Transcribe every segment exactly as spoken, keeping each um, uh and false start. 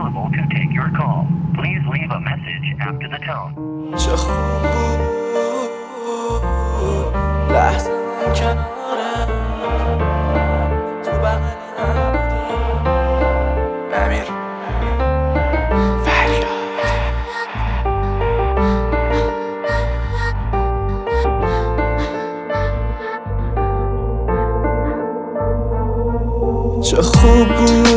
available to take your call. Please leave a message after the tone. چه خوب بود لحظه من کناره تو بغل هم بودیم امیر فریاد. چه خوب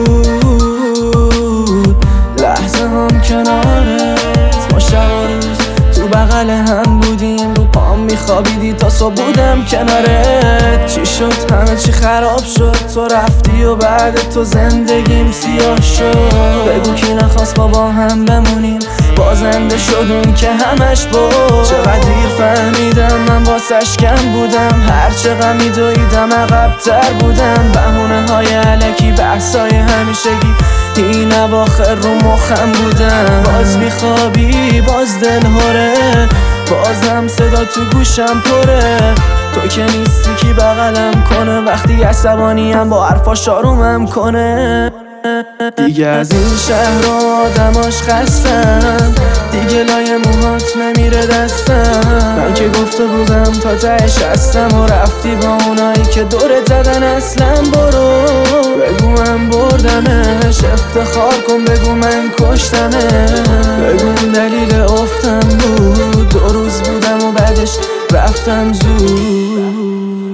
بود لحظه هم کنارت، ما شب و روز تو بغل هم بودیم، رو پام میخوابیدی تا صبح بودم کنارت. چی شد همه چی خراب شد، تو رفتی و بعد تو زندگیم سیاه شد. بگو کی نخواست ما با هم بمونیم، بازنده شدون که همش بود. چقدر دیر فهمیدم من واسش کم بودم، هر چه غمی دویدم عقب‌تر بودم. بهونه های علکی بحثای همیشگی این اواخر رو مخم بودم. باز میخوابی باز دل هره، بازم صدا تو گوشم پره. تو که نیستی کی بغلم کنه، وقتی عصبانیم با حرفاش آرومم کنه. دیگه از این شهر و آدماش خستم، دیگه لای موهات نمیره دستم. من که گفته بودم تا تهش هستم و رفتی با اونایی که دورت زدن. اصلا برو بگو من بردمش، افتخار کن بگو من کشتمه. بگو اون دلیل افتم بود، دو روز بودم و بعدش رفتم زود.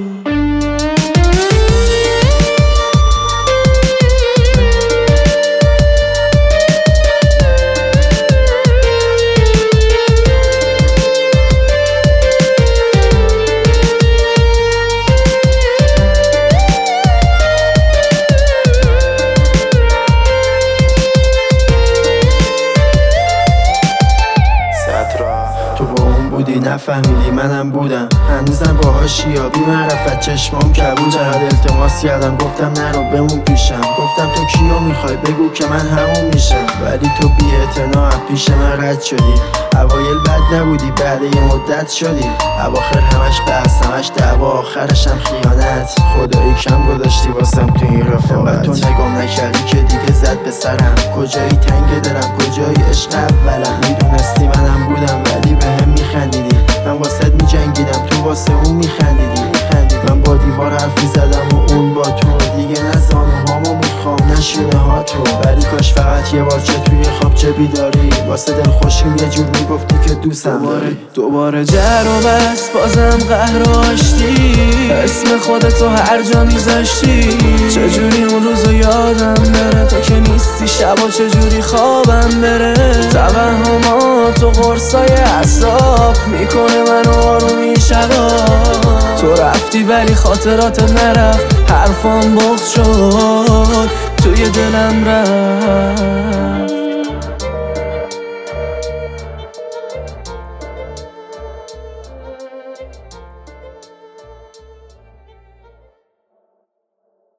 تو با اون بودی نفهمیدی منم بودم، هنوزم باهاش یا بی معرفت چشمام کبوده. التماس کردم گفتم نرو بمون پیشم، گفتم تو کیو میخوای بگو که من همون میشم. ولی تو بی اعتنا پیش من رد شدی، اوایل بد نبودی بعد یه مدت شدی. اواخر همش بحث همش دعوا، آخرش هم خیانت. خدایی کم گذاشتی واسم تو این رفاقت. تو نگام نکردی که دیگه زد به سرم، کجایی تنگ دلم کجایی عشق اولم. میدونستی منم بودم ولی بهم میخندیدی، من واسه میجنگیدم تو واسه اون میخندیدی میخندیدی. من با دیوار حرف میزدم و اون با تو، دیگه نه زانوهامو میخوام نه شونه ها تو. ولی کاش فقط یه بار چه توی خواب چه بیداری، واسه دل خوشیم یه جور میگفتی که دوستم داری. دوباره جر و بس بازم قهر و آشتی، اسم خودتو هر جا میذاشتی. چجوری اون روزو یادم بره، تو که نیستی شبا چجوری خوابم بره. توهمات و قرصای اعصاب میکنه منو آرومی شبا. تو رفتی ولی خاطراتت نرفت، حرفام بغض شد توی دلم رفت.